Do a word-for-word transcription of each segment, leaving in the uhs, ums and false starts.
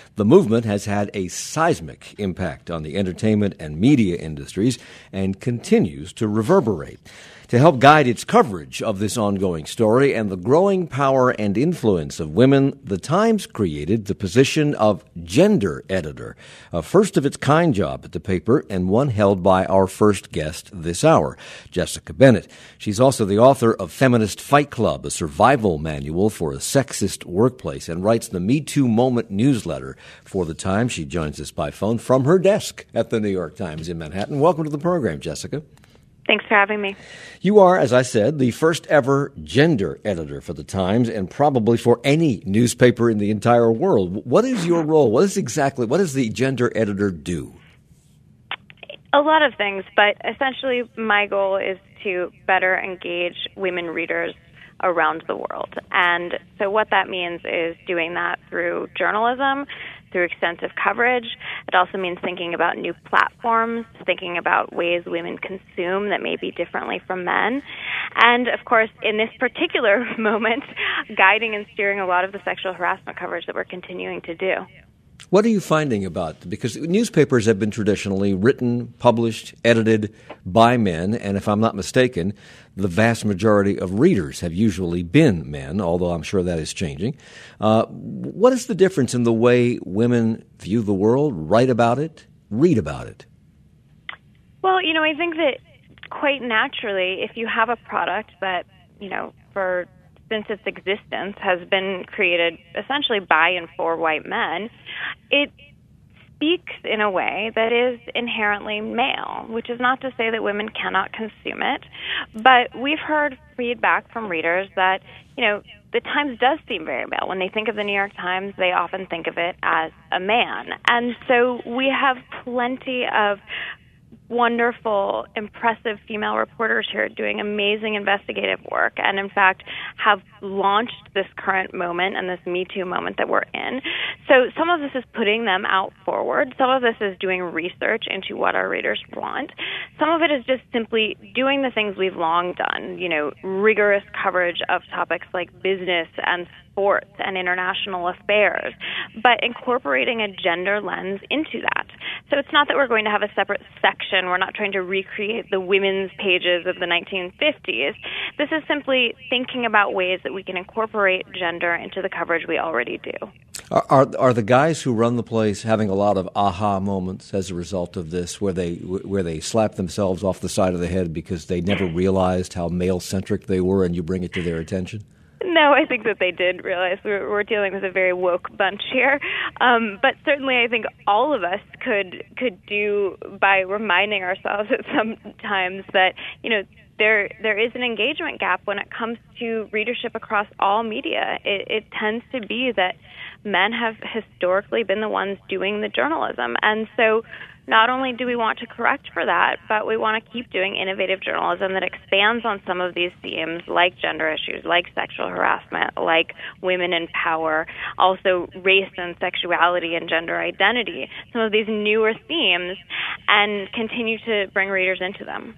The movement has had a seismic impact on the entertainment and media industries and continues to reverberate. To help guide its coverage of this ongoing story and the growing power and influence of women, The Times created the position of gender editor, a first-of-its-kind job at the paper and one held by our first guest this hour, Jessica Bennett. She's also the author of Feminist Fight Club, a survival manual for a sexist workplace, and writes the Me Too Moment newsletter for The Times. She joins us by phone from her desk at the New York Times in Manhattan. Welcome to the program, Jessica. Thanks for having me. You are, as I said, the first ever gender editor for The Times and probably for any newspaper in the entire world. What is your role? What is exactly, what does the gender editor do? A lot of things, but essentially my goal is to better engage women readers around the world. And so what that means is doing that through journalism, through extensive coverage. It also means thinking about new platforms, thinking about ways women consume that may be differently from men. And, of course, in this particular moment, guiding and steering a lot of the sexual harassment coverage that we're continuing to do. What are you finding about, because newspapers have been traditionally written, published, edited by men, and if I'm not mistaken, the vast majority of readers have usually been men, although I'm sure that is changing. Uh, what is the difference in the way women view the world, write about it, read about it? Well, you know, I think that quite naturally, if you have a product that, you know, for since its existence has been created essentially by and for white men, it speaks in a way that is inherently male, which is not to say that women cannot consume it, but we've heard feedback from readers that, you know, the Times does seem very male. When they think of the New York Times, they often think of it as a man. And so we have plenty of wonderful, impressive female reporters here doing amazing investigative work and, in fact, have launched this current moment and this Me Too moment that we're in. So some of this is putting them out forward. Some of this is doing research into what our readers want. Some of it is just simply doing the things we've long done, you know, rigorous coverage of topics like business and sports and international affairs, but incorporating a gender lens into that. So it's not that we're going to have a separate section. We're not trying to recreate the women's pages of the nineteen fifties. This is simply thinking about ways that we can incorporate gender into the coverage we already do. Are, are are the guys who run the place having a lot of aha moments as a result of this, where they where they slap themselves off the side of the head because they never realized how male-centric they were, and you bring it to their attention? No, I think that they did realize we're, we're dealing with a very woke bunch here. Um, but certainly I think all of us could could do by reminding ourselves at some times that, you know, there there is an engagement gap when it comes to readership across all media. It, it tends to be that men have historically been the ones doing the journalism. And so not only do we want to correct for that, but we want to keep doing innovative journalism that expands on some of these themes, like gender issues, like sexual harassment, like women in power, also race and sexuality and gender identity, some of these newer themes, and continue to bring readers into them.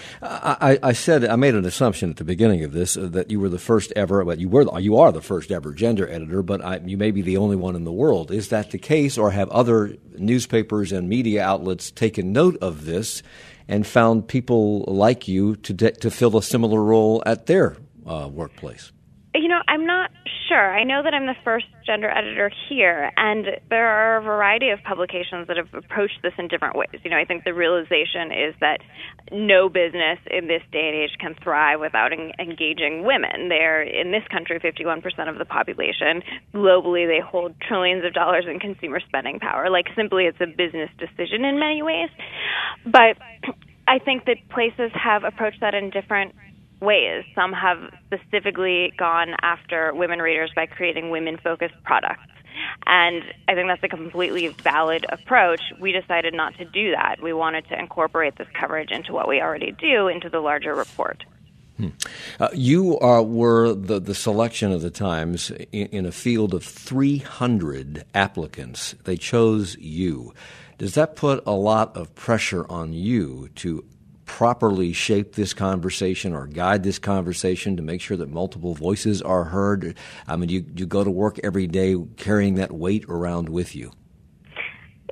I, I said I made an assumption at the beginning of this uh, that you were the first ever. Well, you were you are the first ever gender editor, but I, you may be the only one in the world. Is that the case, or have other newspapers and media outlets taken note of this and found people like you to de- to fill a similar role at their uh, workplace? You know, I'm not sure. I know that I'm the first gender editor here, and there are a variety of publications that have approached this in different ways. You know, I think the realization is that no business in this day and age can thrive without en- engaging women. They're, in this country, fifty-one percent of the population. Globally, they hold trillions of dollars in consumer spending power. Like, simply, it's a business decision in many ways. But I think that places have approached that in different ways. Some have specifically gone after women readers by creating women-focused products. And I think that's a completely valid approach. We decided not to do that. We wanted to incorporate this coverage into what we already do, into the larger report. Hmm. Uh, you uh, were the, the selection of the Times in, in a field of three hundred applicants. They chose you. Does that put a lot of pressure on you to properly shape this conversation or guide this conversation to make sure that multiple voices are heard? I mean, you, you go to work every day carrying that weight around with you.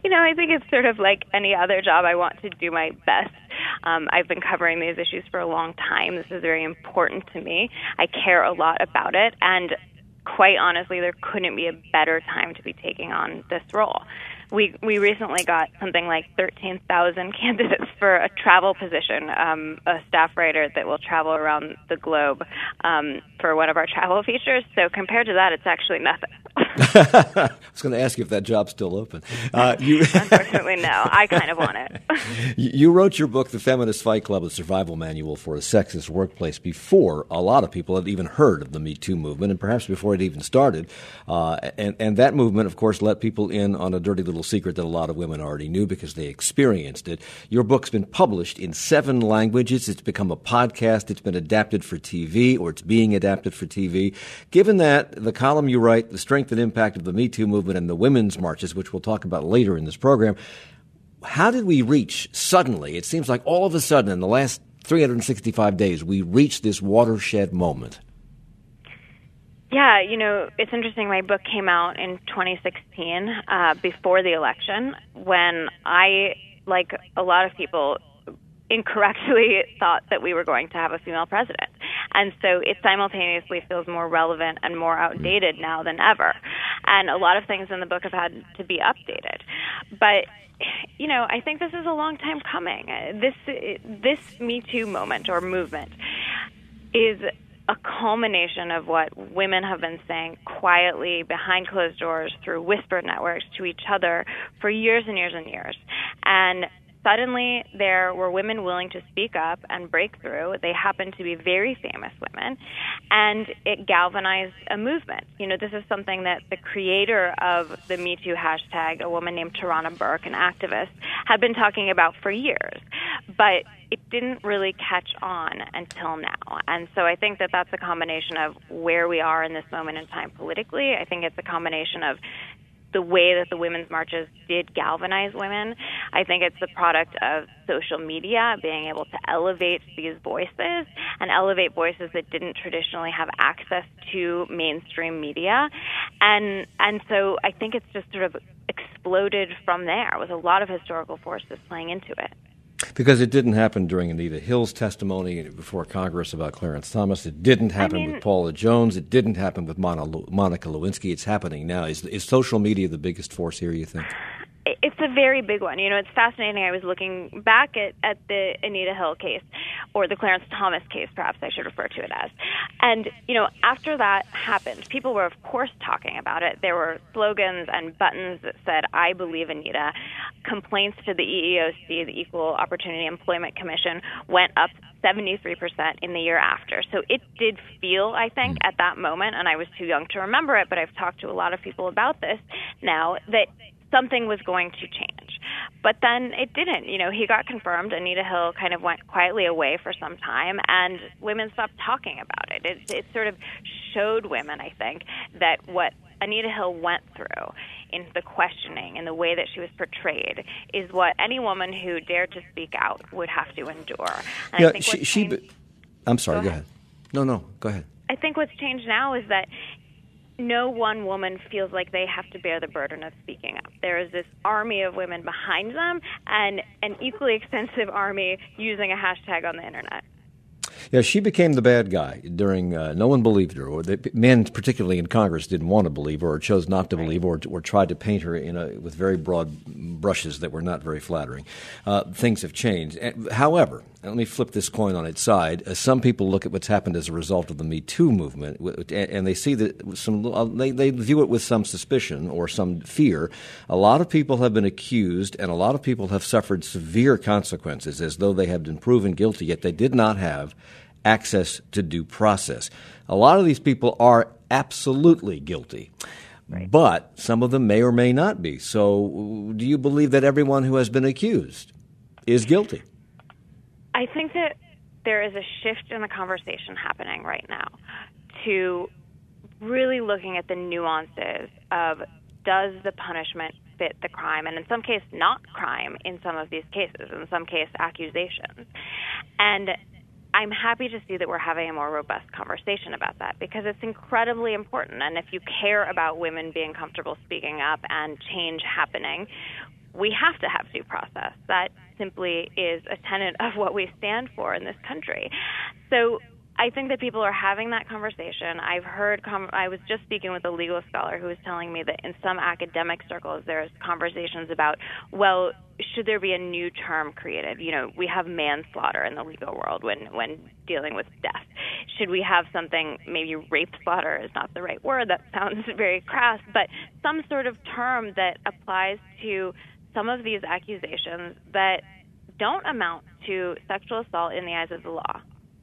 you know, I think it's sort of like any other job. I want to do my best. Um, I've been covering these issues for a long time. This is very important to me. I care a lot about it, and quite honestly, there couldn't be a better time to be taking on this role. We we recently got something like thirteen thousand candidates for a travel position, um, a staff writer that will travel around the globe um, for one of our travel features. So compared to that, it's actually nothing. I was going to ask you if that job's still open. Uh, you Unfortunately, no. I kind of want it. You wrote your book, The Feminist Fight Club, a survival manual for a sexist workplace, before a lot of people had even heard of the Me Too movement, and perhaps before it even started. Uh, and, and that movement, of course, let people in on a dirty little secret that a lot of women already knew because they experienced it. Your book's been published in seven languages. It's become a podcast. It's been adapted for T V, or it's being adapted for T V. Given that, the column you write, The Strength and Impact of the Me Too movement and the women's marches, which we'll talk about later in this program, how did we reach suddenly? It seems like all of a sudden in the last three hundred sixty-five days, we reached this watershed moment. Yeah, you know, it's interesting. My book came out in twenty sixteen, uh, before the election, when I, like a lot of people, incorrectly thought that we were going to have a female president. And so it simultaneously feels more relevant and more outdated now than ever. And a lot of things in the book have had to be updated. But, you know, I think this is a long time coming. This, this Me Too moment or movement is a culmination of what women have been saying quietly behind closed doors through whispered networks to each other for years and years and years. And suddenly, there were women willing to speak up and break through. They happened to be very famous women, and it galvanized a movement. You know, this is something that the creator of the Me Too hashtag, a woman named Tarana Burke, an activist, had been talking about for years, but it didn't really catch on until now. And so I think that that's a combination of where we are in this moment in time politically. I think it's a combination of the way that the women's marches did galvanize women. I think it's the product of social media being able to elevate these voices and elevate voices that didn't traditionally have access to mainstream media. And and so I think it's just sort of exploded from there with a lot of historical forces playing into it. Because it didn't happen during Anita Hill's testimony before Congress about Clarence Thomas. It didn't happen I mean, with Paula Jones. It didn't happen with Monica Lewinsky. It's happening now. Is, is social media the biggest force here, you think? It's a very big one. You know, it's fascinating. I was looking back at, at the Anita Hill case, or the Clarence Thomas case, perhaps I should refer to it as. And, you know, after that happened, people were, of course, talking about it. There were slogans and buttons that said, I believe Anita. Complaints to the E E O C, the Equal Opportunity Employment Commission, went up seventy-three percent in the year after. So it did feel, I think, at that moment, and I was too young to remember it, but I've talked to a lot of people about this now, that something was going to change. But then it didn't. You know, he got confirmed. Anita Hill kind of went quietly away for some time, and women stopped talking about it. It, it sort of showed women, I think, that what Anita Hill went through in the questioning and the way that she was portrayed is what any woman who dared to speak out would have to endure. And yeah, I think she, what's she, changed, I'm sorry, go, go ahead. ahead. No, no, go ahead. I think what's changed now is that no one woman feels like they have to bear the burden of speaking up. There is this army of women behind them and an equally extensive army using a hashtag on the internet. Yeah, she became the bad guy during, uh, no one believed her, or the men, particularly in Congress, didn't want to believe her or chose not to right. believe her or, or tried to paint her in a, with very broad brushes that were not very flattering. Uh, things have changed. However, and let me flip this coin on its side. Uh, some people look at what's happened as a result of the Me Too movement, and they see that some uh, they, they view it with some suspicion or some fear. A lot of people have been accused, and a lot of people have suffered severe consequences as though they had been proven guilty, yet they did not have access to due process. A lot of these people are absolutely guilty. Right. But some of them may or may not be. So do you believe that everyone who has been accused is guilty? I think that there is a shift in the conversation happening right now to really looking at the nuances of, does the punishment fit the crime, and in some cases not crime in some of these cases, in some cases accusations. And I'm happy to see that we're having a more robust conversation about that because it's incredibly important. And if you care about women being comfortable speaking up and change happening, we have to have due process. That simply is a tenet of what we stand for in this country. So I think that people are having that conversation. I've heard, com- I was just speaking with a legal scholar who was telling me that in some academic circles there's conversations about, well, should there be a new term created? You know, we have manslaughter in the legal world when, when dealing with death. Should we have something, maybe rape slaughter is not the right word, that sounds very crass, but some sort of term that applies to some of these accusations that don't amount to sexual assault in the eyes of the law.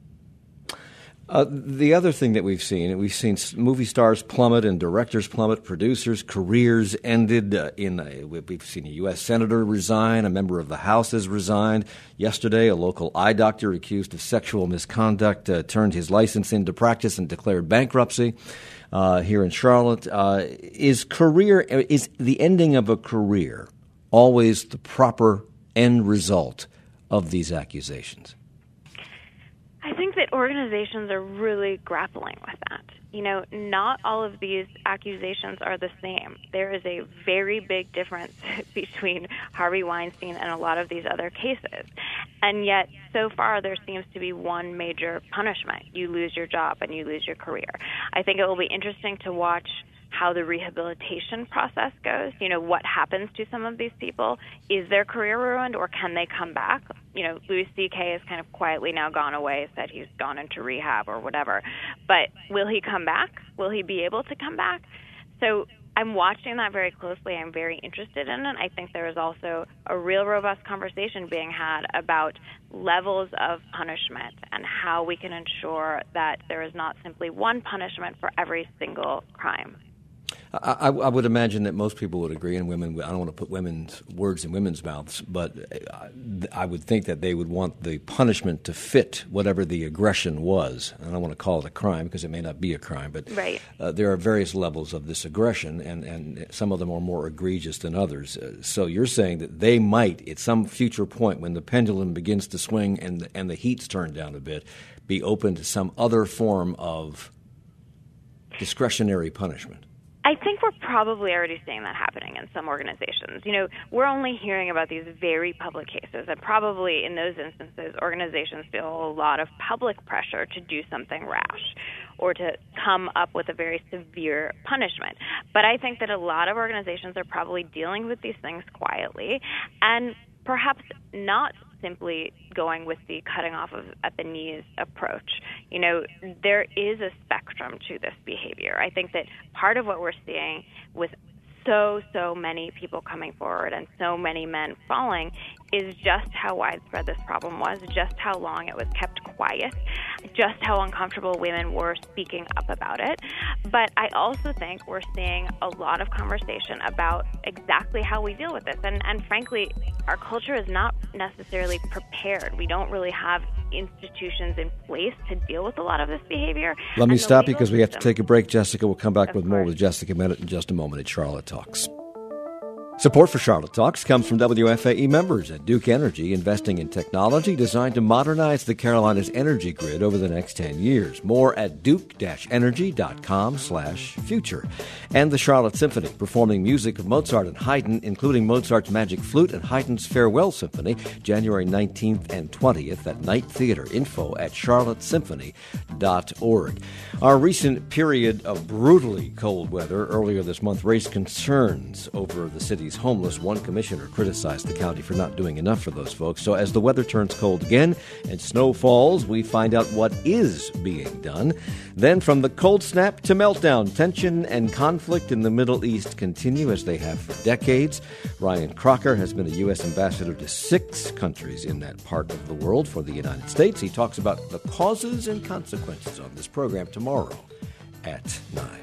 Uh, the other thing that we've seen, we've seen movie stars plummet and directors plummet, producers' careers ended. Uh, in a, we've seen a U S senator resign, a member of the House has resigned. Yesterday, a local eye doctor accused of sexual misconduct uh, turned his license into practice and declared bankruptcy uh, here in Charlotte. Uh, is career is the ending of a career always the proper end result of these accusations? I think that organizations are really grappling with that. You know, not all of these accusations are the same. There is a very big difference between Harvey Weinstein and a lot of these other cases. And yet, so far, there seems to be one major punishment. You lose your job and you lose your career. I think it will be interesting to watch how the rehabilitation process goes. You know, what happens to some of these people? Is their career ruined, or can they come back? You know, Louis C K has kind of quietly now gone away, said he's gone into rehab or whatever. But will he come back? Will he be able to come back? So I'm watching that very closely. I'm very interested in it. I think there is also a real robust conversation being had about levels of punishment and how we can ensure that there is not simply one punishment for every single crime. I, I would imagine that most people would agree, and women, I don't want to put women's words in women's mouths, but I would think that they would want the punishment to fit whatever the aggression was. I don't want to call it a crime because it may not be a crime, but right. uh, there are various levels of this aggression, and, and some of them are more egregious than others. Uh, so you're saying that they might, at some future point when the pendulum begins to swing and the, and the heat's turned down a bit, be open to some other form of discretionary punishment. I think we're probably already seeing that happening in some organizations. You know, we're only hearing about these very public cases, and probably in those instances, organizations feel a lot of public pressure to do something rash or to come up with a very severe punishment. But I think that a lot of organizations are probably dealing with these things quietly and perhaps not simply going with the cutting off of at the knees approach. You know, there is a spectrum to this behavior. I think that part of what we're seeing with so, so many people coming forward and so many men falling is just how widespread this problem was, just how long it was kept quiet, just how uncomfortable women were speaking up about it. But I also think we're seeing a lot of conversation about exactly how we deal with this. And, and frankly, our culture is not necessarily prepared. We don't really have institutions in place to deal with a lot of this behavior. Let me stop you because we have to take a break, Jessica. We'll come back Of with course. more with Jessica Bennett in just a moment at Charlotte Talks. Support for Charlotte Talks comes from W F A E members at Duke Energy, investing in technology designed to modernize the Carolinas energy grid over the next ten years. More at duke-energy.com slash future. And the Charlotte Symphony, performing music of Mozart and Haydn, including Mozart's Magic Flute and Haydn's Farewell Symphony, January nineteenth and twentieth at Knight Theater. Info at charlotte symphony dot org. Our recent period of brutally cold weather earlier this month raised concerns over the city's homeless. One commissioner criticized the county for not doing enough for those folks. So as the weather turns cold again and snow falls, we find out what is being done. Then from the cold snap to meltdown, tension and conflict in the Middle East continue as they have for decades. Ryan Crocker has been a U S ambassador to six countries in that part of the world for the United States. He talks about the causes and consequences on this program tomorrow at nine.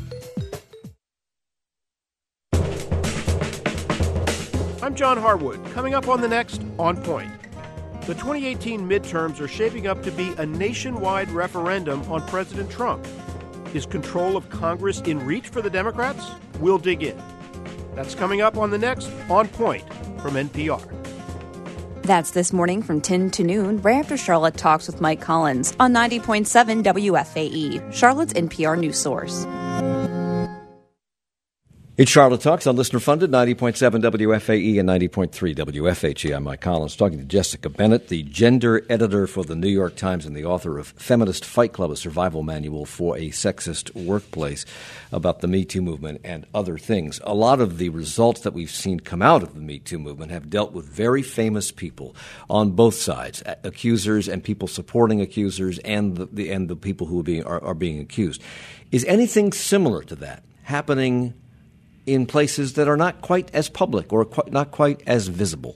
I'm John Harwood. Coming up on the next On Point. The twenty eighteen midterms are shaping up to be a nationwide referendum on President Trump. Is control of Congress in reach for the Democrats? We'll dig in. That's coming up on the next On Point from N P R. That's this morning from ten to noon, right after Charlotte Talks with Mike Collins on ninety point seven W F A E, Charlotte's N P R news source. It's Charlotte Talks on listener-funded ninety point seven W F A E and ninety point three W F H E. I'm Mike Collins, talking to Jessica Bennett, the gender editor for the New York Times and the author of Feminist Fight Club, a survival manual for a sexist workplace, about the Me Too movement and other things. A lot of the results that we've seen come out of the Me Too movement have dealt with very famous people on both sides, accusers and people supporting accusers, and the, the and the people who are being, are, are being accused. Is anything similar to that happening in places that are not quite as public or quite, not quite as visible?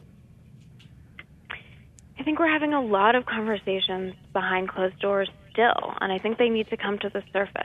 I think we're having a lot of conversations behind closed doors still, and I think they need to come to the surface.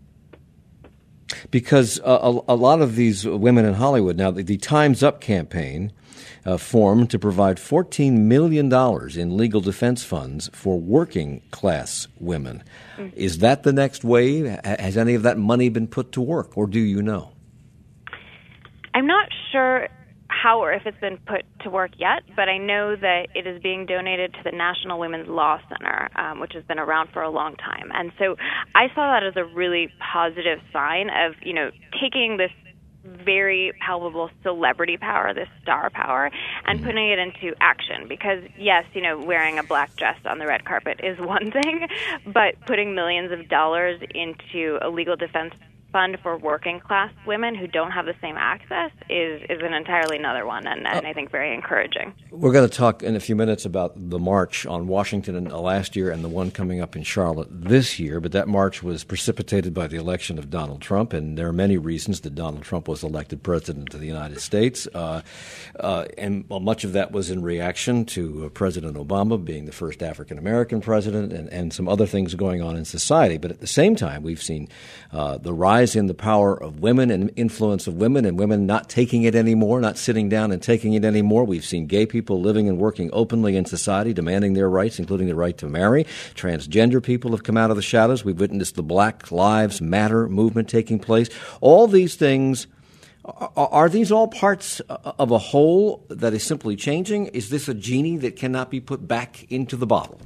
Because uh, a, a lot of these women in Hollywood now, the, the Time's Up campaign uh, formed to provide fourteen million dollars in legal defense funds for working class women. Mm. Is that the next wave? Has any of that money been put to work, or do you know? I'm not sure how or if it's been put to work yet, but I know that it is being donated to the National Women's Law Center, um, which has been around for a long time. And so I saw that as a really positive sign of, you know, taking this very palpable celebrity power, this star power, and putting it into action. Because, yes, you know, wearing a black dress on the red carpet is one thing, but putting millions of dollars into a legal defense fund for working class women who don't have the same access is, is an entirely another one, and, and I think very encouraging. We're going to talk in a few minutes about the march on Washington in, uh, last year and the one coming up in Charlotte this year, but that march was precipitated by the election of Donald Trump, and there are many reasons that Donald Trump was elected president of the United States, uh, uh, and well, much of that was in reaction to uh, President Obama being the first African-American president and, and some other things going on in society. But at the same time, we've seen uh, the rise in the power of women and influence of women, and women not taking it anymore, not sitting down and taking it anymore. We've seen gay people living and working openly in society, demanding their rights, including the right to marry. Transgender people have come out of the shadows. We've witnessed the Black Lives Matter movement taking place. All these things, are, are these all parts of a whole that is simply changing? Is this a genie that cannot be put back into the bottle?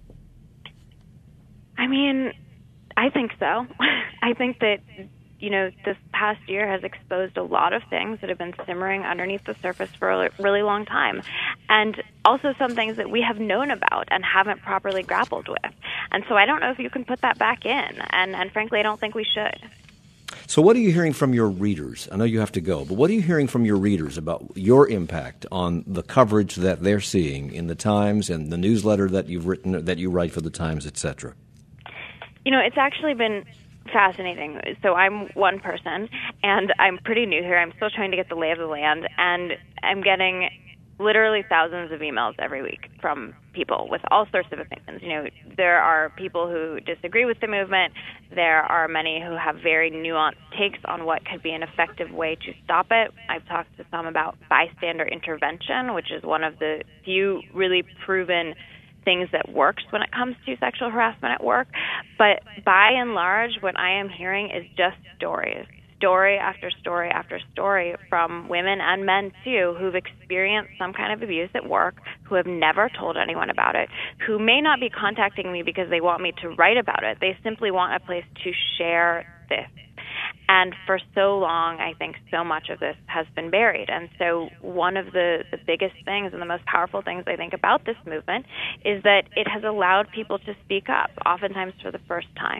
I mean, I think so. I think that, you know, this past year has exposed a lot of things that have been simmering underneath the surface for a really long time, and also some things that we have known about and haven't properly grappled with. And so I don't know if you can put that back in, and, and frankly, I don't think we should. So what are you hearing from your readers? I know you have to go, but what are you hearing from your readers about your impact on the coverage that they're seeing in the Times and the newsletter that you've written, that you write for the Times, et cetera? You know, it's actually been fascinating. So I'm one person, and I'm pretty new here. I'm still trying to get the lay of the land, and I'm getting literally thousands of emails every week from people with all sorts of opinions. You know, there are people who disagree with the movement. There are many who have very nuanced takes on what could be an effective way to stop it. I've talked to some about bystander intervention, which is one of the few really proven things that works when it comes to sexual harassment at work. But by and large, what I am hearing is just stories, story after story after story from women and men, too, who've experienced some kind of abuse at work, who have never told anyone about it, who may not be contacting me because they want me to write about it. They simply want a place to share this. And for so long, I think so much of this has been buried. And so one of the, the biggest things and the most powerful things I think about this movement is that it has allowed people to speak up, oftentimes for the first time.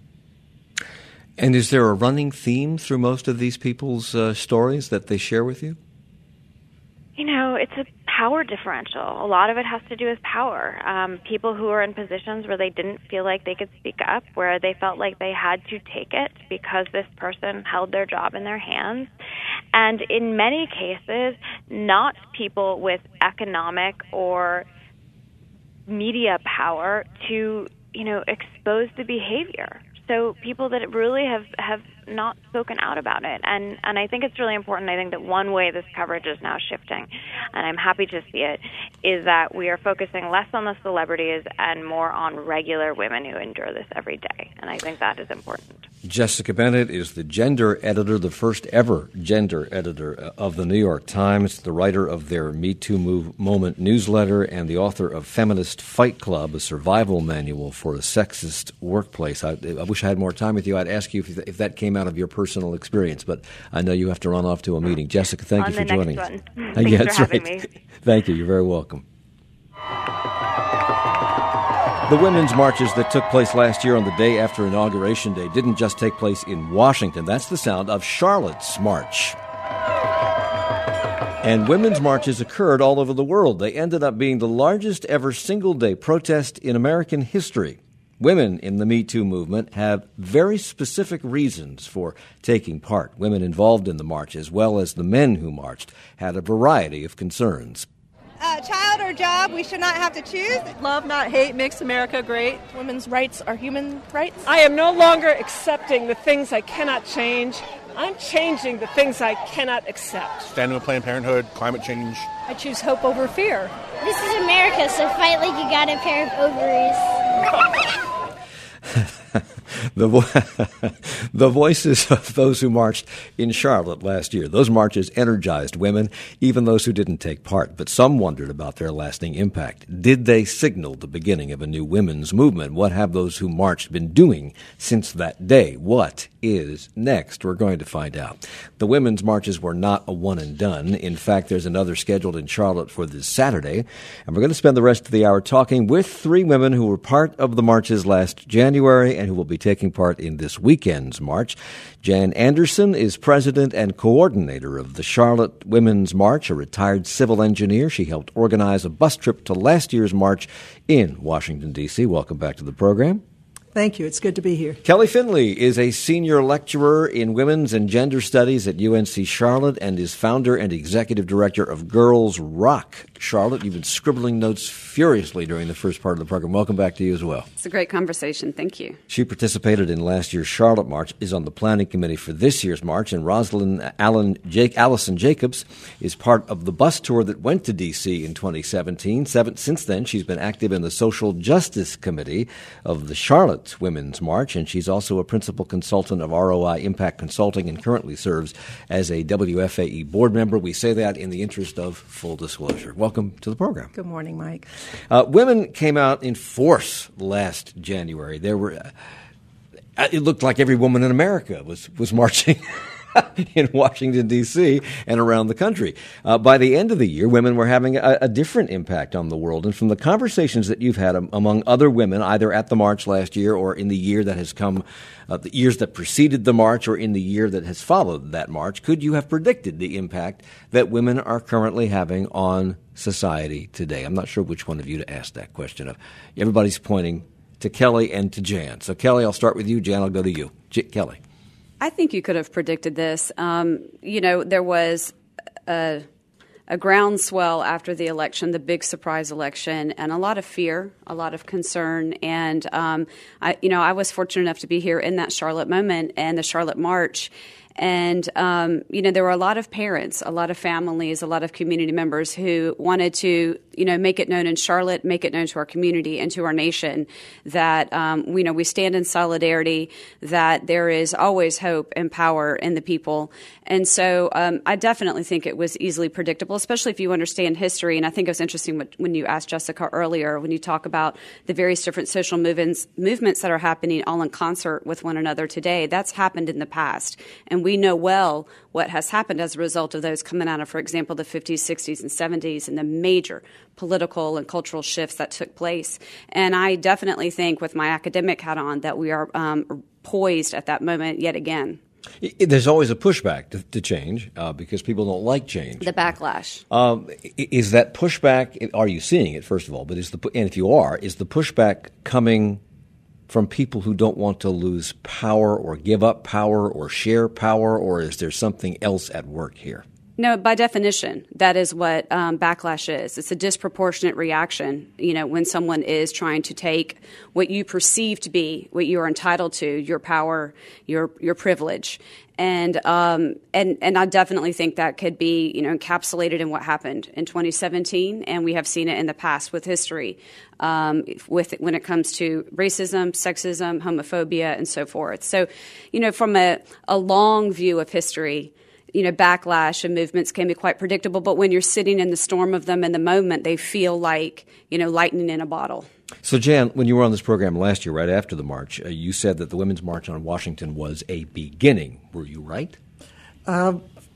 And is there a running theme through most of these people's uh, stories that they share with you? You know, it's a power differential. A lot of it has to do with power. Um, people who are in positions where they didn't feel like they could speak up, where they felt like they had to take it because this person held their job in their hands. And in many cases, not people with economic or media power to, you know, expose the behavior. So people that really have, have not spoken out about it. And, and I think it's really important. I think that one way this coverage is now shifting, and I'm happy to see it, is that we are focusing less on the celebrities and more on regular women who endure this every day. And I think that is important. Jessica Bennett is the gender editor, the first ever gender editor of the New York Times, the writer of their Me Too Move Moment newsletter, and the author of Feminist Fight Club, a survival manual for a sexist workplace. I, I wish I had more time with you. I'd ask you if, if that came came out of your personal experience. But I know you have to run off to a meeting. Jessica, thank On you for the joining next us. One. Uh, Thanks yeah, for that's having right. me. Thank you. You're very welcome. The women's marches that took place last year on the day after Inauguration Day didn't just take place in Washington. That's the sound of Charlotte's March. And women's marches occurred all over the world. They ended up being the largest ever single-day protest in American history. Women in the Me Too movement have very specific reasons for taking part. Women involved in the march, as well as the men who marched, had a variety of concerns. Uh, child or job, we should not have to choose. Love, not hate, makes America great. Women's rights are human rights. I am no longer accepting the things I cannot change. I'm changing the things I cannot accept. Standing with Planned Parenthood, climate change. I choose hope over fear. This is America, so fight like you got a pair of ovaries. the, vo- the voices of those who marched in Charlotte last year. Those marches energized women, even those who didn't take part. But some wondered about their lasting impact. Did they signal the beginning of a new women's movement? What have those who marched been doing since that day? What is next? We're going to find out. The women's marches were not a one and done. In fact, there's another scheduled in Charlotte for this Saturday. And we're going to spend the rest of the hour talking with three women who were part of the marches last January and who will be taking part in this weekend's march. Jan Anderson is president and coordinator of the Charlotte Women's March, a retired civil engineer. She helped organize a bus trip to last year's march in Washington, D C. Welcome back to the program. Thank you. It's good to be here. Kelly Finley is a senior lecturer in women's and gender studies at U N C Charlotte and is founder and executive director of Girls Rock Charlotte. You've been scribbling notes furiously during the first part of the program. Welcome back to you as well. It's a great conversation. Thank you. She participated in last year's Charlotte March, is on the planning committee for this year's march, and Rosalind Allen Jake, Allison Jacobs is part of the bus tour that went to D C in twenty seventeen. Seven, since then, she's been active in the Social Justice Committee of the Charlotte Women's March, and she's also a principal consultant of R O I Impact Consulting and currently serves as a W F A E board member. We say that in the interest of full disclosure. Welcome to the program. Good morning, Mike. Uh, women came out in force last January. There were, uh, it looked like every woman in America was, was marching in Washington, D C and around the country. Uh, by the end of the year, women were having a, a different impact on the world. And from the conversations that you've had um, among other women, either at the march last year or in the year that has come, uh, the years that preceded the march or in the year that has followed that march, could you have predicted the impact that women are currently having on society today? I'm not sure which one of you to ask that question of. Everybody's pointing to Kelly and to Jan. So, Kelly, I'll start with you. Jan, I'll go to you. J- Kelly. I think you could have predicted this. Um, you know, there was a, a groundswell after the election, the big surprise election, and a lot of fear, a lot of concern. And, um, I, you know, I was fortunate enough to be here in that Charlotte moment and the Charlotte March. And, um, you know, there were a lot of parents, a lot of families, a lot of community members who wanted to, you know, make it known in Charlotte, make it known to our community and to our nation that, um, you know, we stand in solidarity, that there is always hope and power in the people. And so um, I definitely think it was easily predictable, especially if you understand history. And I think it was interesting when you asked Jessica earlier, when you talk about the various different social movements, movements that are happening all in concert with one another today. That's happened in the past. And we know well what has happened as a result of those coming out of, for example, the fifties, sixties, and seventies and the major political and cultural shifts that took place. And I definitely think with my academic hat on that we are um, poised at that moment yet again. There's always a pushback to, to change uh, because people don't like change. The backlash. Um, is that pushback, are you seeing it, first of all, but is the, and if you are, is the pushback coming from people who don't want to lose power or give up power or share power, or is there something else at work here? No, by definition, that is what um, backlash is. It's a disproportionate reaction, you know, when someone is trying to take what you perceive to be what you are entitled to, your power, your your privilege. And um, and and I definitely think that could be, you know, encapsulated in what happened in twenty seventeen, and we have seen it in the past with history, um, with when it comes to racism, sexism, homophobia, and so forth. So, you know, from a, a long view of history, you know, backlash and movements can be quite predictable, but when you're sitting in the storm of them in the moment, they feel like, you know, lightning in a bottle. So, Jan, when you were on this program last year, right after the march, uh, you said that the Women's March on Washington was a beginning. Were you right? Uh,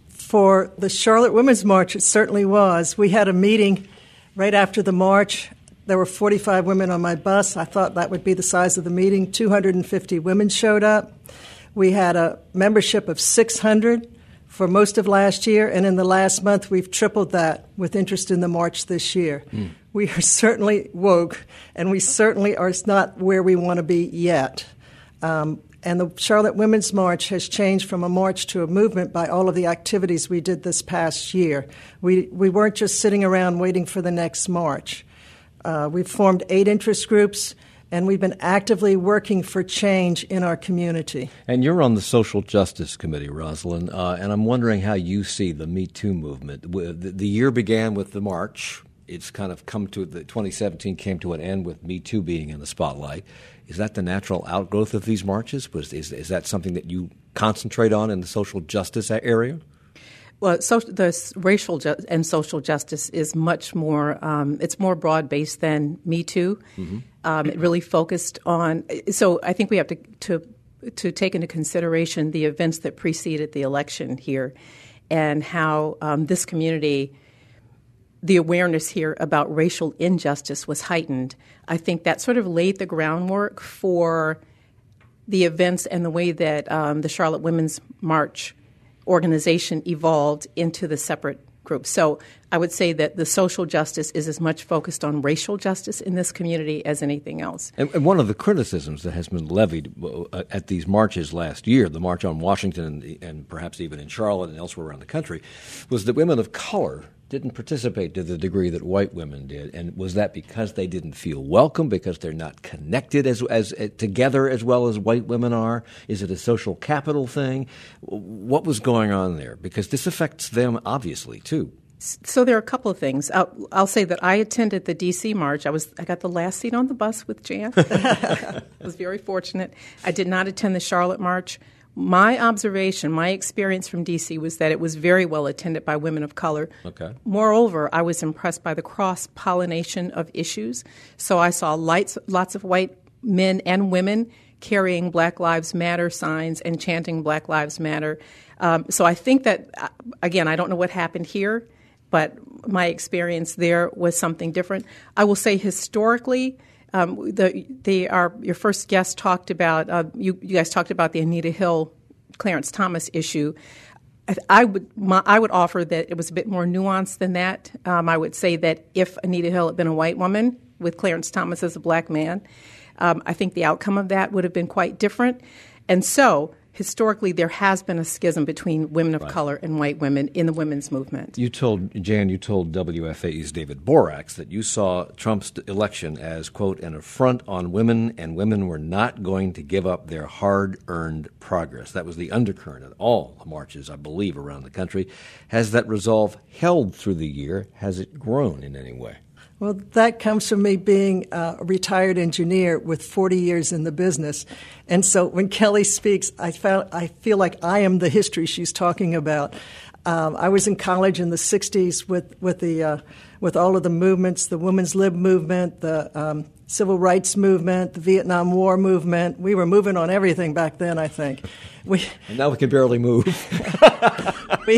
for the Charlotte Women's March, it certainly was. We had a meeting right after the march. There were forty-five women on my bus. I thought that would be the size of the meeting. two hundred fifty women showed up. We had a membership of six hundred for most of last year, and in the last month we've tripled that with interest in the march this year. Mm. We are certainly woke, and we certainly are not where we want to be yet. Um, and the Charlotte Women's March has changed from a march to a movement by all of the activities we did this past year. We, we weren't just sitting around waiting for the next march. Uh, we've formed eight interest groups, and we've been actively working for change in our community. And you're on the Social Justice Committee, Rosalind, uh, and I'm wondering how you see the Me Too movement. The, the year began with the march. It's kind of come to, the twenty seventeen came to an end with Me Too being in the spotlight. Is that the natural outgrowth of these marches? Was, is, is that something that you concentrate on in the social justice area? Well, so, the racial ju- and social justice is much more, um, it's more broad-based than Me Too. Mm-hmm. Um, it really focused on, so I think we have to, to to take into consideration the events that preceded the election here and how um, this community, the awareness here about racial injustice was heightened. I think that sort of laid the groundwork for the events and the way that um, the Charlotte Women's March organization evolved into the separate group. So I would say that the social justice is as much focused on racial justice in this community as anything else. And, and one of the criticisms that has been levied uh, at these marches last year, the March on Washington and, and perhaps even in Charlotte and elsewhere around the country, was that women of color didn't participate to the degree that white women did. And was that because they didn't feel welcome, because they're not connected as, as uh, together as well as white women are? Is it a social capital thing? What was going on there? Because this affects them obviously too. So there are a couple of things. I'll, I'll say that I attended the D C March. I was I got the last seat on the bus with Jan. I was very fortunate. I did not attend the Charlotte March. My observation, my experience from D C was that it was very well attended by women of color. Okay. Moreover, I was impressed by the cross-pollination of issues. So I saw lights, lots of white men and women carrying Black Lives Matter signs and chanting Black Lives Matter. Um, so I think that, again, I don't know what happened here, but my experience there was something different. I will say historically, Um, the, the, our, your first guest talked about, uh, you, you guys talked about the Anita Hill, Clarence Thomas issue. I, I would my, I would offer that it was a bit more nuanced than that. Um, I would say that if Anita Hill had been a white woman with Clarence Thomas as a black man, um, I think the outcome of that would have been quite different. And so historically, there has been a schism between women of right. color and white women in the women's movement. You told, Jan, you told W F A E's David Borax that you saw Trump's election as, quote, an affront on women, and women were not going to give up their hard-earned progress. That was the undercurrent at all the marches, I believe, around the country. Has that resolve held through the year? Has it grown in any way? Well, that comes from me being a retired engineer with forty years in the business. And so when Kelly speaks, I, felt, I feel like I am the history she's talking about. Um, I was in college in the sixties with, with, the, uh, with all of the movements, the women's lib movement, the um, civil rights movement, the Vietnam War movement. We were moving on everything back then, I think. We, and now we can barely move. we...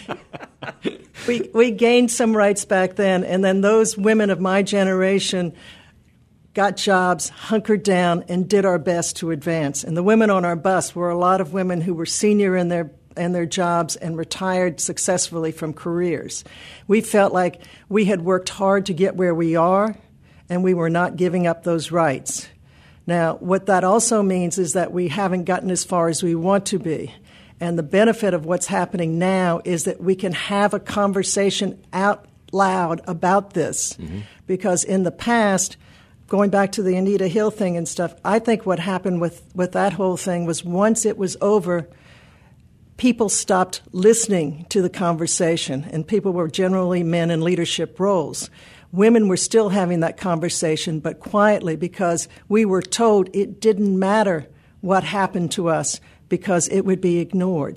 We we gained some rights back then, and then those women of my generation got jobs, hunkered down, and did our best to advance. And the women on our bus were a lot of women who were senior in their in their jobs and retired successfully from careers. We felt like we had worked hard to get where we are, and we were not giving up those rights. Now, what that also means is that we haven't gotten as far as we want to be. And the benefit of what's happening now is that we can have a conversation out loud about this. Mm-hmm. Because in the past, going back to the Anita Hill thing and stuff, I think what happened with, with that whole thing was once it was over, people stopped listening to the conversation, and people were generally men in leadership roles. Women were still having that conversation, but quietly, because we were told it didn't matter what happened to us, because it would be ignored.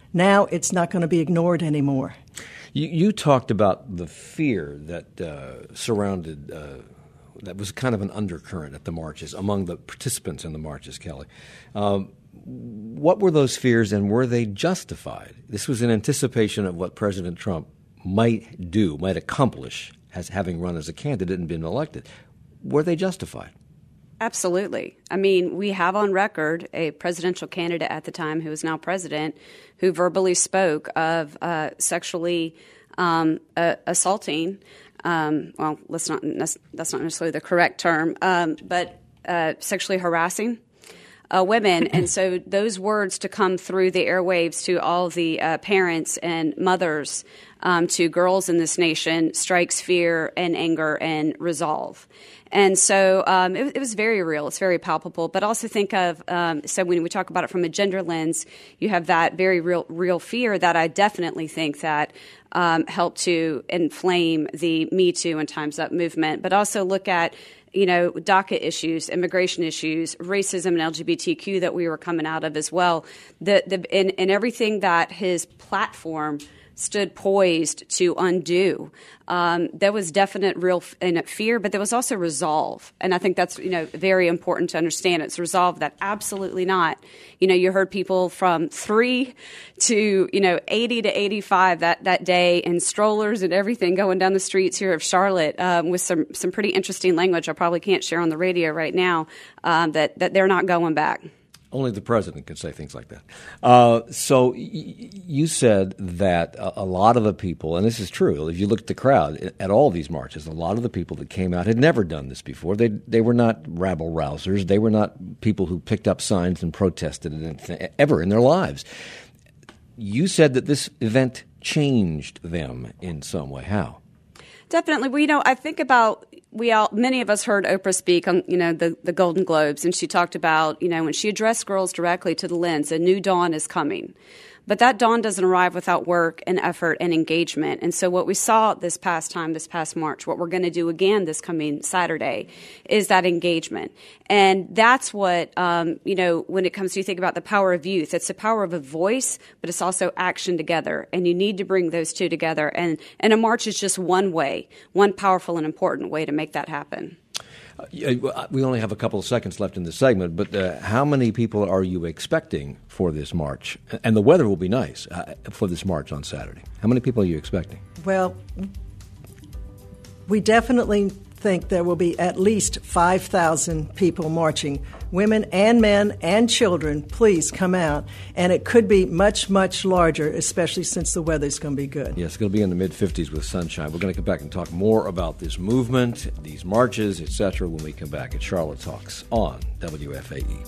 Now it's not going to be ignored anymore. You, you talked about the fear that uh, surrounded, uh, that was kind of an undercurrent at the marches among the participants in the marches, Kelly. Um, what were those fears, and were they justified? This was in anticipation of what President Trump might do, might accomplish as having run as a candidate and been elected. Were they justified? Absolutely. I mean, we have on record a presidential candidate at the time who is now president who verbally spoke of uh, sexually um, uh, assaulting. Um, well, let's not. That's, that's not necessarily the correct term, um, but uh, sexually harassing uh, women. And so those words to come through the airwaves to all the uh, parents and mothers um, to girls in this nation strikes fear and anger and resolve. And so um, it, it was very real. It's very palpable. But also think of, um, so when we talk about it from a gender lens, you have that very real real fear that I definitely think that um, helped to inflame the Me Too and Time's Up movement. But also look at, you know, DACA issues, immigration issues, racism and L G B T Q that we were coming out of as well. The, the, and, and everything that his platform stood poised to undo. Um, there was definite real f- and fear, but there was also resolve. And I think that's, you know, very important to understand. It's resolve that absolutely not. You know, you heard people from three to, you know, eighty to eighty-five that, that day in strollers and everything going down the streets here of Charlotte um, with some, some pretty interesting language I probably can't share on the radio right now, um, that, that they're not going back. Only the president can say things like that. Uh, so y- you said that a, a lot of the people, and this is true, if you look at the crowd at all these marches, a lot of the people that came out had never done this before. They they were not rabble-rousers. They were not people who picked up signs and protested anything, ever in their lives. You said that this event changed them in some way. How? Definitely. Well, you know, I think about we all, many of us heard Oprah speak on, you know, the, the Golden Globes, and she talked about, you know, when she addressed girls directly to the lens, a new dawn is coming. But that dawn doesn't arrive without work and effort and engagement. And so what we saw this past time, this past March, what we're going to do again this coming Saturday is that engagement. And that's what, um, you know, when it comes to, you think about the power of youth, it's the power of a voice, but it's also action together. And you need to bring those two together. And, and a march is just one way, one powerful and important way to make that happen. Uh, we only have a couple of seconds left in this segment, but uh, how many people are you expecting for this march? And the weather will be nice uh, for this march on Saturday. How many people are you expecting? Well, we definitely think there will be at least five thousand people marching. Women and men and children, please come out. And it could be much, much larger, especially since the weather's going to be good. Yes, it's going to be in the mid-fifties with sunshine. We're going to come back and talk more about this movement, these marches, et cetera, when we come back at Charlotte Talks on W F A E.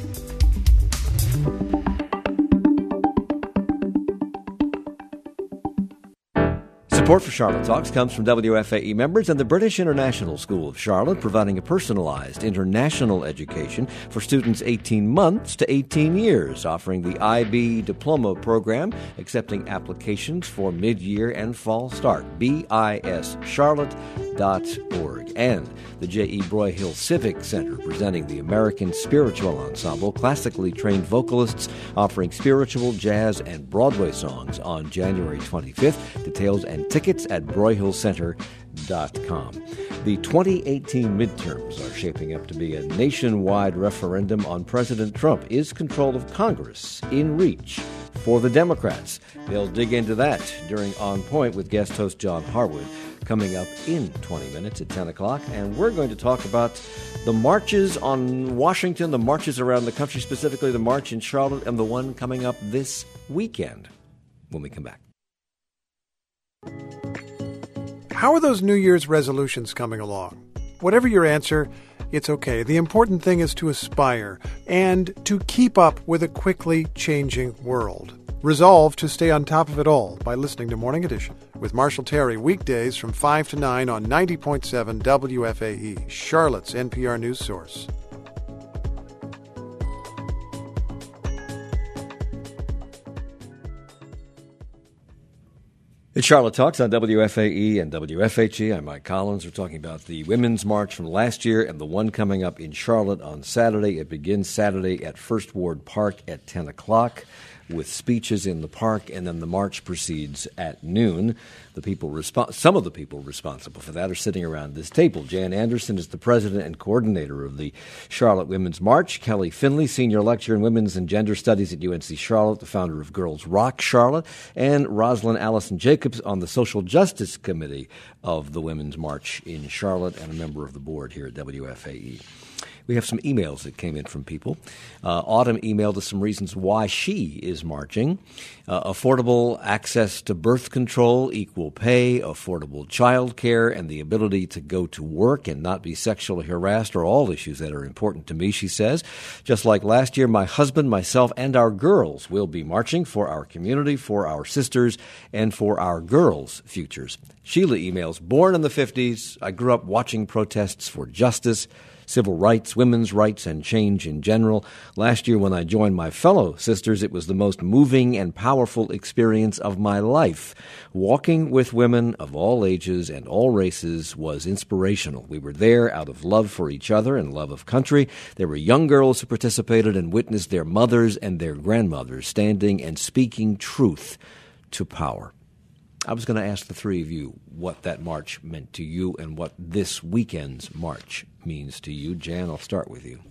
Support for Charlotte Talks comes from W F A E members and the British International School of Charlotte, providing a personalized international education for students eighteen months to eighteen years, offering the I B Diploma program, accepting applications for mid-year and fall start. B I S charlotte dot org. And the J E. Broyhill Civic Center, presenting the American Spiritual Ensemble, classically trained vocalists offering spiritual, jazz, and Broadway songs on January twenty-fifth. Details and tickets at broyhill center dot com. The twenty eighteen midterms are shaping up to be a nationwide referendum on President Trump. Is control of Congress in reach for the Democrats? They'll dig into that during On Point with guest host John Harwood, coming up in twenty minutes at ten o'clock. And we're going to talk about the marches on Washington, the marches around the country, specifically the march in Charlotte and the one coming up this weekend when we come back. How are those New Year's resolutions coming along? Whatever your answer, it's okay. The important thing is to aspire and to keep up with a quickly changing world. Resolve to stay on top of it all by listening to Morning Edition with Marshall Terry weekdays from five to nine on ninety point seven W F A E, Charlotte's N P R news source. It's Charlotte Talks on W F A E and W F H E. I'm Mike Collins. We're talking about the Women's March from last year and the one coming up in Charlotte on Saturday. It begins Saturday at First Ward Park at ten o'clock. with speeches in the park, and then the march proceeds at noon. The people respo- some of the people responsible for that are sitting around this table. Jan Anderson is the president and coordinator of the Charlotte Women's March. Kelly Finley, senior lecturer in women's and gender studies at U N C Charlotte, the founder of Girls Rock Charlotte, and Rosalind Allison Jacobs on the Social Justice Committee of the Women's March in Charlotte and a member of the board here at W F A E. We have some emails that came in from people. Uh, Autumn emailed us some reasons why she is marching. Uh, affordable access to birth control, equal pay, affordable child care, and the ability to go to work and not be sexually harassed are all issues that are important to me, she says. Just like last year, my husband, myself, and our girls will be marching for our community, for our sisters, and for our girls' futures. Sheila emails, born in the fifties, I grew up watching protests for justice, civil rights, women's rights, and change in general. Last year when I joined my fellow sisters, it was the most moving and powerful experience of my life. Walking with women of all ages and all races was inspirational. We were there out of love for each other and love of country. There were young girls who participated and witnessed their mothers and their grandmothers standing and speaking truth to power. I was going to ask the three of you what that march meant to you and what this weekend's march means to you. Jan, I'll start with you.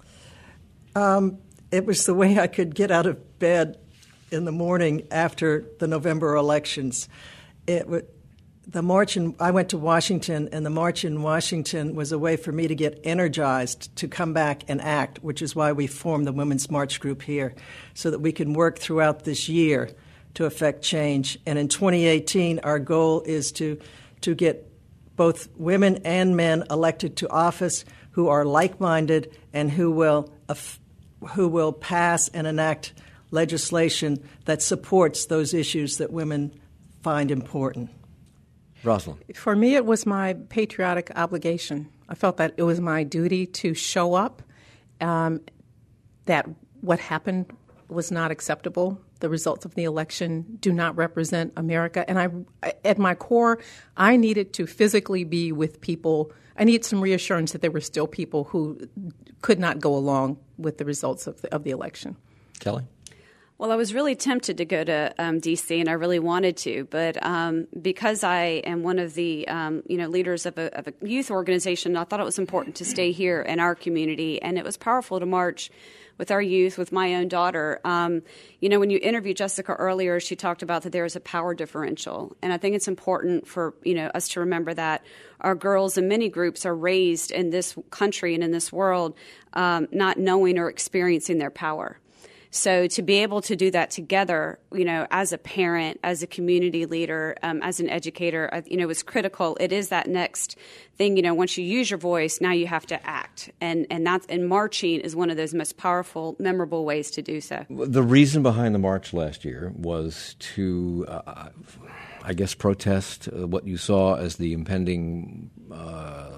Um, it was the way I could get out of bed in the morning after the November elections. It w- the march in, I went to Washington, and the march in Washington was a way for me to get energized to come back and act, which is why we formed the Women's March Group here, so that we can work throughout this year to affect change. And in twenty eighteen, our goal is to to get both women and men elected to office who are like-minded and who will uh, who will pass and enact legislation that supports those issues that women find important. Rosalind. For me, it was my patriotic obligation. I felt that it was my duty to show up, um, that what happened was not acceptable. The results of the election do not represent America. And I, at my core, I needed to physically be with people. I needed some reassurance that there were still people who could not go along with the results of the, of the election. Kelly? Well, I was really tempted to go to um, D C, and I really wanted to, but um, because I am one of the um, you know leaders of a, of a youth organization, I thought it was important to stay here in our community, and it was powerful to march with our youth, with my own daughter. Um, you know, when you interviewed Jessica earlier, she talked about that there is a power differential, and I think it's important for you know us to remember that our girls in many groups are raised in this country and in this world um, not knowing or experiencing their power. So to be able to do that together, you know, as a parent, as a community leader, um, as an educator, uh, you know, is critical. It is that next thing, you know, once you use your voice, now you have to act. And and that's and marching is one of those most powerful, memorable ways to do so. The reason behind the march last year was to, uh, I guess, protest uh, what you saw as the impending uh,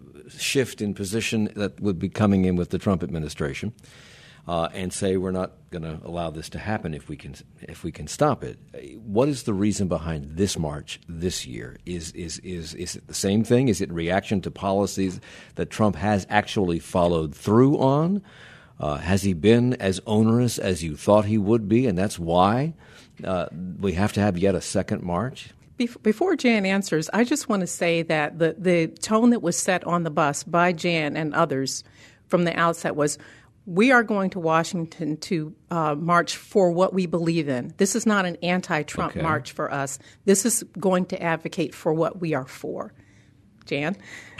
shift in position that would be coming in with the Trump administration. Uh, and say we're not going to allow this to happen if we can if we can stop it. What is the reason behind this march this year? Is is is is it the same thing? Is it reaction to policies that Trump has actually followed through on? Uh, has he been as onerous as you thought he would be, and that's why uh, we have to have yet a second march? Before Jan answers, I just want to say that the the tone that was set on the bus by Jan and others from the outset was, we are going to Washington to uh, march for what we believe in. This is not an anti-Trump okay. march for us. This is going to advocate for what we are for. Jan?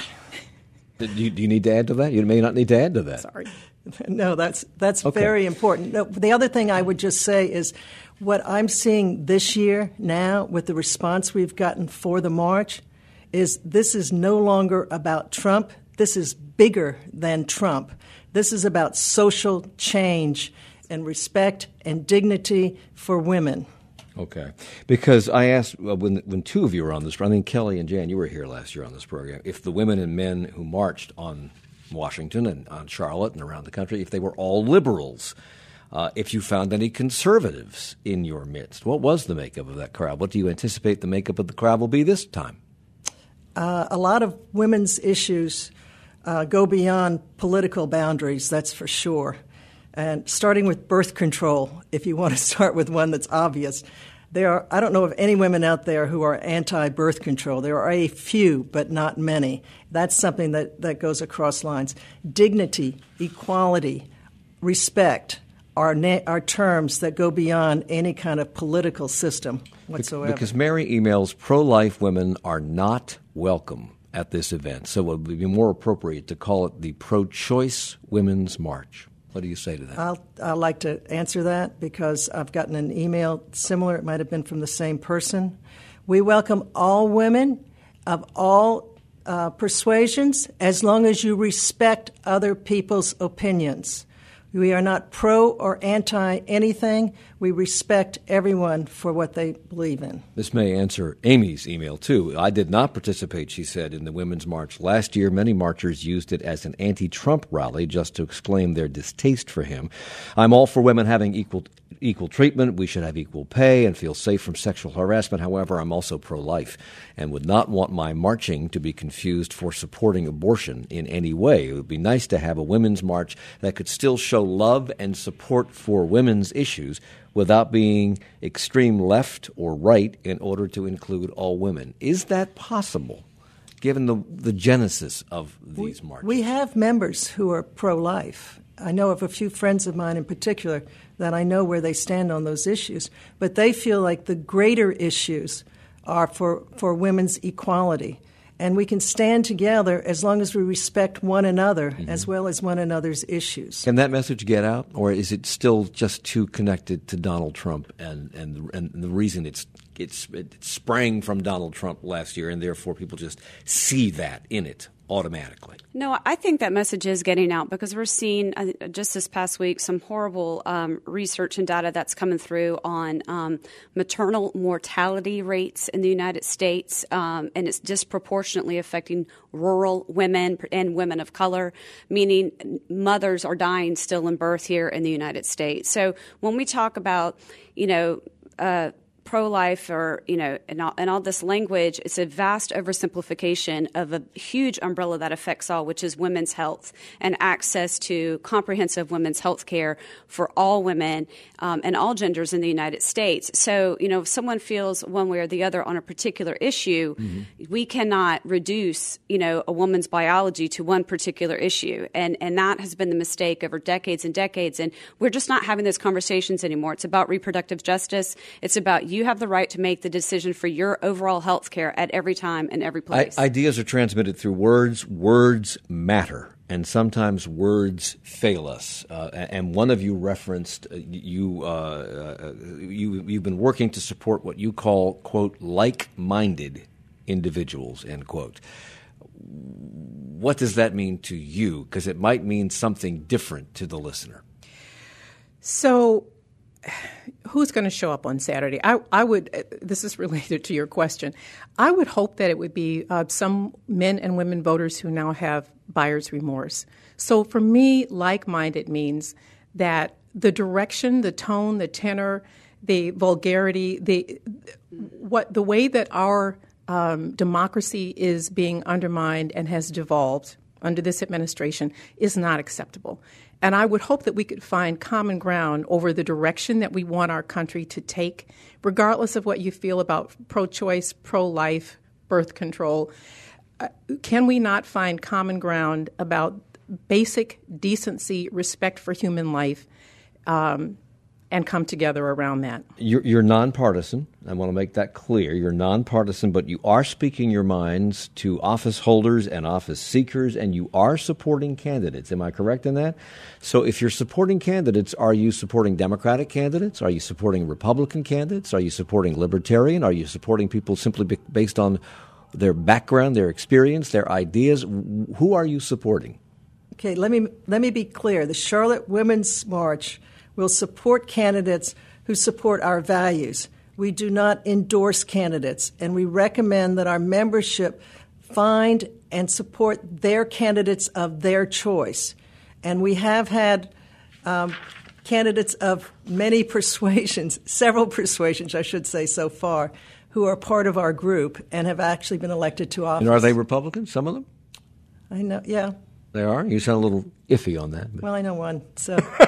Do you, do you need to add to that? You may not need to add to that. Sorry. No, that's that's okay. very important. No, the other thing I would just say is what I'm seeing this year now with the response we've gotten for the march is this is no longer about Trump. This is bigger than Trump. This is about social change and respect and dignity for women. Okay. Because I asked, well, when when two of you were on this, I think Kelly and Jan, you were here last year on this program, if the women and men who marched on Washington and on Charlotte and around the country, if they were all liberals, uh, if you found any conservatives in your midst. What was the makeup of that crowd? What do you anticipate the makeup of the crowd will be this time? Uh, a lot of women's issues Uh, go beyond political boundaries, that's for sure. And starting with birth control, if you want to start with one that's obvious, there are, I don't know of any women out there who are anti-birth control. There are a few, but not many. That's something that, that goes across lines. Dignity, equality, respect are, na- are terms that go beyond any kind of political system whatsoever. Because Mary emails, pro-life women are not welcome at this event. So it would be more appropriate to call it the Pro-Choice Women's March. What do you say to that? I'll, I'd like to answer that because I've gotten an email similar. It might have been from the same person. We welcome all women of all uh, persuasions as long as you respect other people's opinions. We are not pro or anti anything. We respect everyone for what they believe in. This may answer Amy's email, too. I did not participate, she said, in the Women's March last year. Many marchers used it as an anti-Trump rally just to exclaim their distaste for him. I'm all for women having equal equal treatment. We should have equal pay and feel safe from sexual harassment. However, I'm also pro-life and would not want my marching to be confused for supporting abortion in any way. It would be nice to have a women's march that could still show love and support for women's issues without being extreme left or right in order to include all women. Is that possible, given the, the genesis of these we, marches? We have members who are pro-life. I know of a few friends of mine in particular that I know where they stand on those issues, but they feel like the greater issues are for, for women's equality. And we can stand together as long as we respect one another mm-hmm. as well as one another's issues. Can that message get out, or is it still just too connected to Donald Trump and, and, and the reason it's, it's, it sprang from Donald Trump last year, and therefore people just see that in it automatically? No, I think that message is getting out because we're seeing uh, just this past week some horrible um, research and data that's coming through on um, maternal mortality rates in the United States, um, and it's disproportionately affecting rural women and women of color, meaning mothers are dying still in birth here in the United States. So when we talk about, you know, uh, pro-life or, you know, and all, and all this language, it's a vast oversimplification of a huge umbrella that affects all, which is women's health and access to comprehensive women's health care for all women um, and all genders in the United States. So, you know, if someone feels one way or the other on a particular issue, mm-hmm. we cannot reduce, you know, a woman's biology to one particular issue. And, and that has been the mistake over decades and decades. And we're just not having those conversations anymore. It's about reproductive justice. It's about you have the right to make the decision for your overall health care at every time and every place. I, ideas are transmitted through words. Words matter, and sometimes words fail us. Uh, and one of you referenced uh, you, uh, uh, you, you've been working to support what you call, quote, like-minded individuals, end quote. What does that mean to you? Because it might mean something different to the listener. So who's going to show up on Saturday? I, I would, this is related to your question, I would hope that it would be uh, some men and women voters who now have buyer's remorse. So for me, like-minded means that the direction, the tone, the tenor, the vulgarity, the what the way that our um, democracy is being undermined and has devolved under this administration is not acceptable. And I would hope that we could find common ground over the direction that we want our country to take, regardless of what you feel about pro-choice, pro-life, birth control. Uh, can we not find common ground about basic decency, respect for human life, um, and come together around that? You're, you're nonpartisan. I want to make that clear. You're nonpartisan, but you are speaking your minds to office holders and office seekers, and you are supporting candidates. Am I correct in that? So if you're supporting candidates, are you supporting Democratic candidates? Are you supporting Republican candidates? Are you supporting Libertarian? Are you supporting people simply be- based on their background, their experience, their ideas? Who are you supporting? Okay, let me let me be clear. The Charlotte Women's March will support candidates who support our values. We do not endorse candidates, and we recommend that our membership find and support their candidates of their choice. And we have had um, candidates of many persuasions, several persuasions, I should say, so far, who are part of our group and have actually been elected to office. And are they Republicans, some of them? I know, yeah. They are? You sound a little iffy on that. But. Well, I know one, so...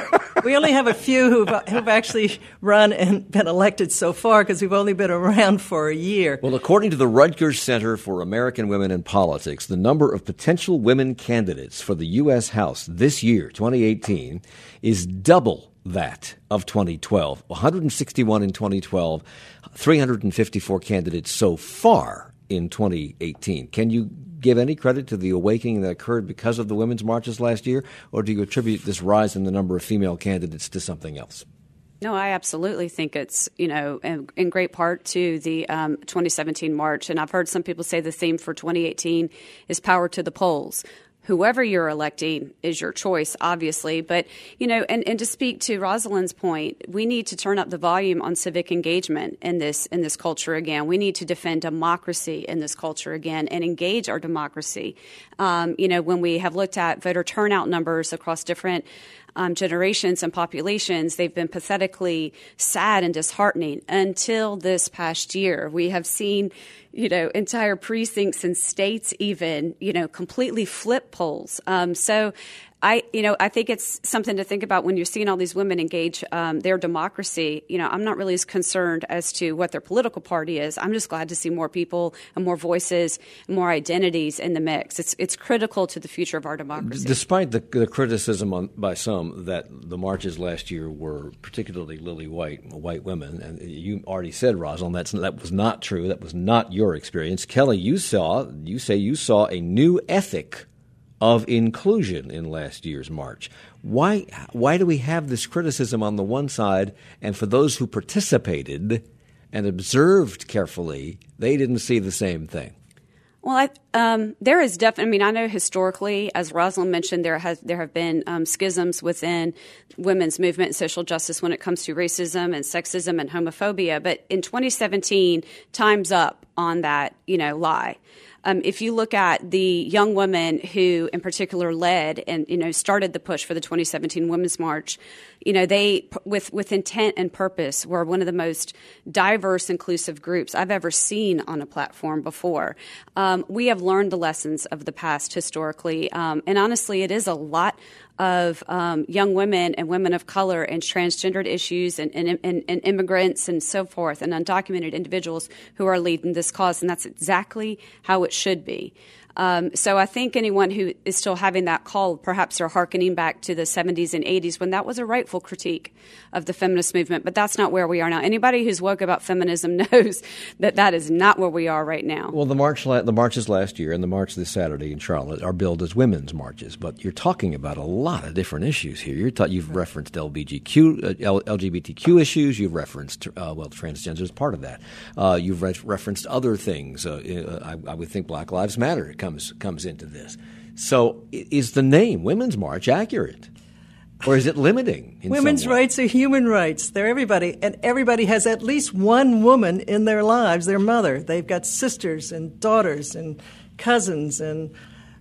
we only have a few who've, who've actually run and been elected so far because we've only been around for a year. Well, according to the Rutgers Center for American Women in Politics, the number of potential women candidates for the U S. House this year, twenty eighteen, is double that of twenty twelve. one hundred sixty-one in twenty twelve, three hundred fifty-four candidates so far in twenty eighteen. Can you give any credit to the awakening that occurred because of the women's marches last year, or do you attribute this rise in the number of female candidates to something else? No, I absolutely think it's, you know, in, in great part to the um, twenty seventeen march. And I've heard some people say the theme for twenty eighteen is power to the polls. Whoever you're electing is your choice, obviously. But, you know, and, and to speak to Rosalind's point, we need to turn up the volume on civic engagement in this in this culture again. We need to defend democracy in this culture again and engage our democracy. Um, you know, when we have looked at voter turnout numbers across different Um, generations and populations, they've been pathetically sad and disheartening until this past year. We have seen, you know, entire precincts and states even, you know, completely flip polls. Um, so I, you know, I think it's something to think about when you're seeing all these women engage um, their democracy. You know, I'm not really as concerned as to what their political party is. I'm just glad to see more people and more voices and more identities in the mix. It's it's critical to the future of our democracy. Despite the, the criticism on, by some that the marches last year were particularly lily white, white women, and you already said, Rosalind, that's that was not true. That was not your experience. Kelly, you saw, you say you saw a new ethic of inclusion in last year's march. Why why do we have this criticism on the one side, and for those who participated and observed carefully, they didn't see the same thing? Well, I, um, there is definitely. I mean, I know historically, as Rosalind mentioned, there has there have been um, schisms within women's movement and social justice when it comes to racism and sexism and homophobia. But in twenty seventeen, time's up on that, you know, lie. Um, if you look at the young women who, in particular, led and you know started the push for the twenty seventeen Women's March, you know they, with with intent and purpose, were one of the most diverse, inclusive groups I've ever seen on a platform before. Um, we have learned the lessons of the past historically, um, and honestly, it is a lot of um, young women and women of color and transgendered issues and, and, and, and immigrants and so forth and undocumented individuals who are leading this cause, and that's exactly how it should be. Um, so I think anyone who is still having that call, perhaps they're hearkening back to the seventies and eighties when that was a rightful critique of the feminist movement, but that's not where we are now. Anybody who's woke about feminism knows that that is not where we are right now. Well, the march, the marches last year and the march this Saturday in Charlotte are billed as women's marches, but you're talking about a lot of different issues here. You're ta- you've referenced L G B T Q, uh, L G B T Q issues. You've referenced, uh, well, transgender is part of that. Uh, you've re- referenced other things. Uh, I, I would think Black Lives Matter comes comes into this. So is the name Women's March accurate? Or is it limiting in Women's some way? rights are human rights. They're everybody. And everybody has at least one woman in their lives, their mother. They've got sisters and daughters and cousins and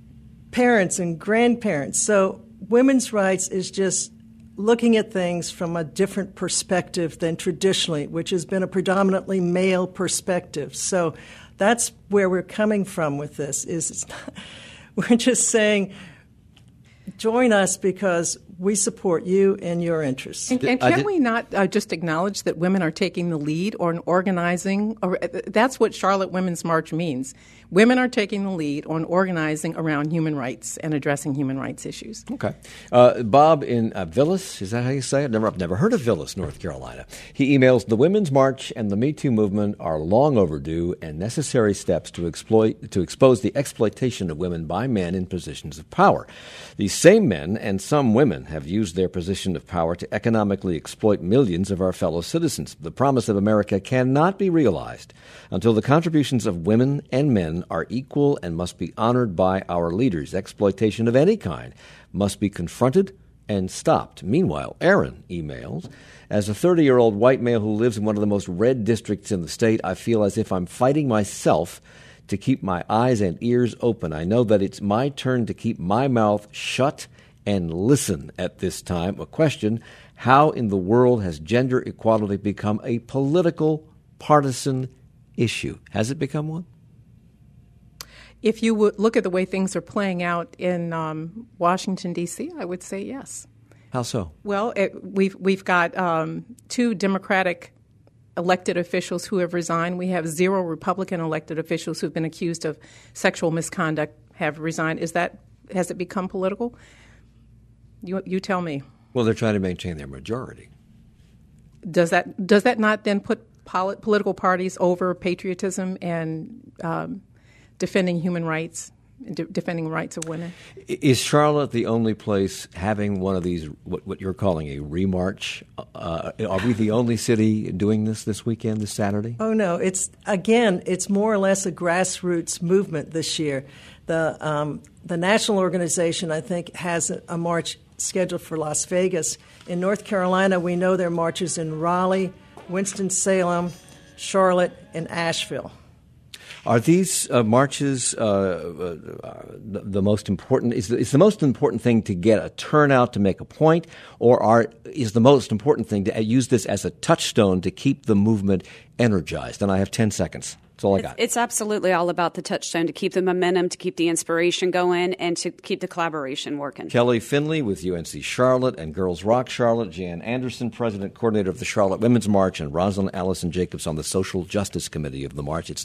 parents and grandparents. So women's rights is just looking at things from a different perspective than traditionally, which has been a predominantly male perspective. So that's where we're coming from with this. Is it's not, we're just saying, join us because we support you and your interests. And, and can we not uh, just acknowledge that women are taking the lead on organizing? Or, uh, that's what Charlotte Women's March means. Women are taking the lead on organizing around human rights and addressing human rights issues. Okay. Uh, Bob in uh, Villas, is that how you say it? Never, I've never heard of Villas, North Carolina. He emails, the Women's March and the Me Too movement are long overdue and necessary steps to exploit to expose the exploitation of women by men in positions of power. These same men and some women have used their position of power to economically exploit millions of our fellow citizens. The promise of America cannot be realized until the contributions of women and men are equal and must be honored by our leaders. Exploitation of any kind must be confronted and stopped. Meanwhile, Aaron emails, as a thirty-year-old white male who lives in one of the most red districts in the state, I feel as if I'm fighting myself to keep my eyes and ears open. I know that it's my turn to keep my mouth shut and listen at this time. A question, how in the world has gender equality become a political, partisan issue? Has it become one? If you would look at the way things are playing out in um, Washington, D C, I would say yes. How so? Well, it, we've we've got um, two Democratic elected officials who have resigned. We have zero Republican elected officials who've been accused of sexual misconduct have resigned. Is that has it become political? You you tell me. Well, they're trying to maintain their majority. Does that does that not then put polit- political parties over patriotism and um, defending human rights? De- defending rights of women. Is Charlotte the only place having one of these, what, what you're calling a remarch? Uh, are we the only city doing this this weekend, this Saturday? Oh, no. It's, again, it's more or less a grassroots movement this year. The, um, the national organization, I think, has a, a march scheduled for Las Vegas. In North Carolina, we know there are marches in Raleigh, Winston-Salem, Charlotte, and Asheville. Are these uh, marches uh, uh, the, the most important? Is the, is the most important thing to get a turnout to make a point, or are is the most important thing to use this as a touchstone to keep the movement energized? And I have ten seconds. That's all I got. It's, it's absolutely all about the touchstone, to keep the momentum, to keep the inspiration going, and to keep the collaboration working. Kelly Finley with U N C Charlotte and Girls Rock Charlotte, Jan Anderson, President Coordinator of the Charlotte Women's March, and Rosalind Allison Jacobs on the Social Justice Committee of the March. It's